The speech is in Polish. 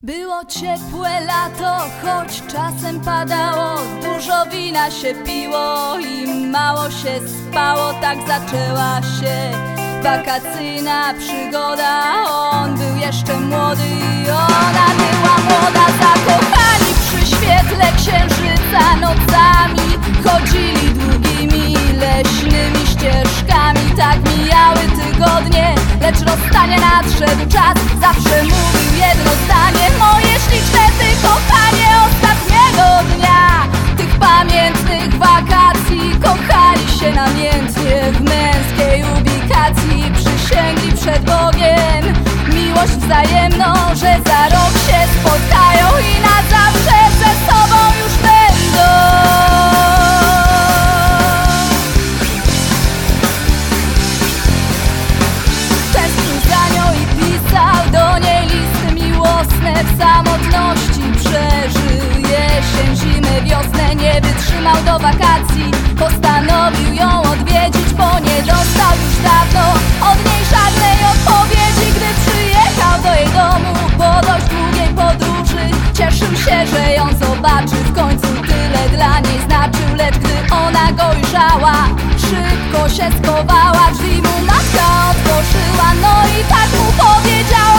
Było ciepłe lato, choć czasem padało. Dużo wina się piło i mało się spało. Tak zaczęła się wakacyjna przygoda. On był jeszcze młody i ona była młoda. Zakochani przy świetle księżyca nocami chodzili długimi leśnymi ścieżkami. Tak mijały tygodnie, lecz rozstanie nadszedł czas. Zawsze mówił jedno zdanie: moje śliczne ty, kochanie, ostatniego dnia tych pamiętnych wakacji. Kochali się namiętnie w męskiej ubikacji. Przysięgli przed Bogiem miłość wzajemną, że za rok się spotkają i na zawsze ze sobą już będą. Tęsknił za nią i pisał do niej listy miłosne. W samotności przeżył jesień, zimę, wiosnę. Nie wytrzymał do wakacji, postanowił ją odwiedzić, bo nie dostał już dawno od niej żadnej odpowiedzi. Gdy przyjechał do jej domu po dość długiej podróży, cieszył się, że ją zobaczy. W końcu tyle dla niej znaczył, lecz gdy ona go ujrzała, szybko się schowała. Drzwi mu matka otworzyła, no i tak mu powiedziała: